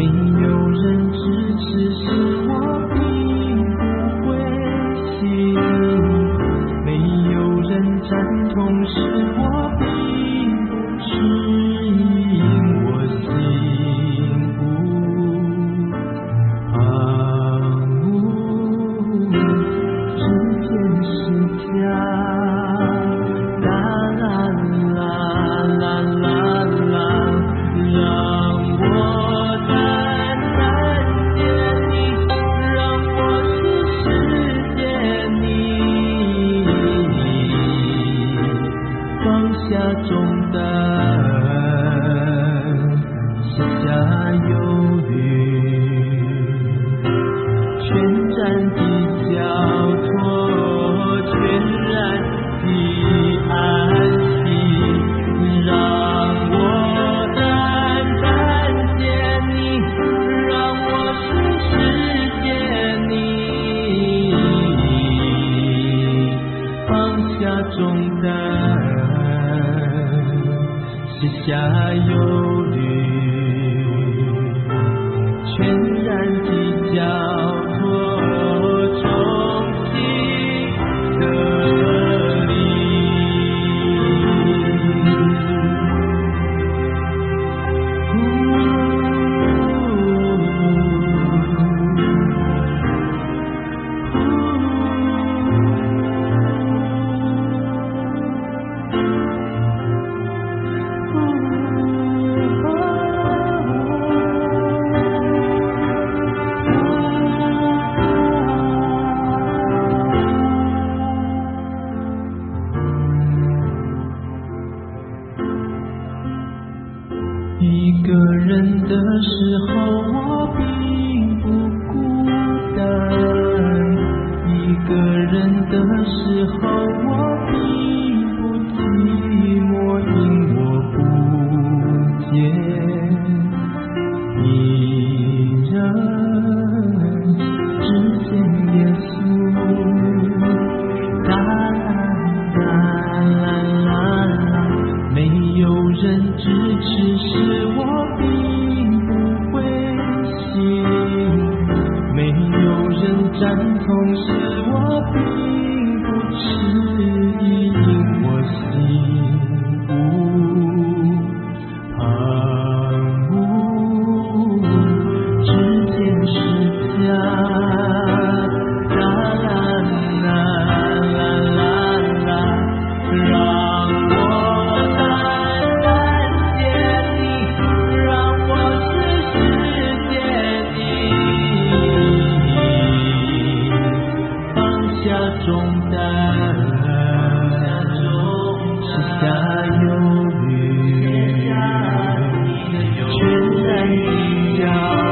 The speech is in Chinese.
有人支持时我并不灰心，没有人赞同时我并不迟疑，我心无旁骛，指尖是家，啦啦啦啦啦啦，让我单单见你，让我时时见你，放下重担，卸下忧虑，全然的交托，全然的安息，让我单单见你，让我时时见你，放下重担，卸下忧虑，全然的交托，重新得力。一个人的时候我并不孤单，一个人的时候我并不寂寞，因我不见一人只见耶稣，啦啦啦啦啦，没有人支持时我并不灰心，没有人赞同时我并不迟疑，因我心无旁骛，指尖是家，啦啦啦啦啦啦，让我单单见你，让我时时见你，放下重担，卸下忧虑，全然的交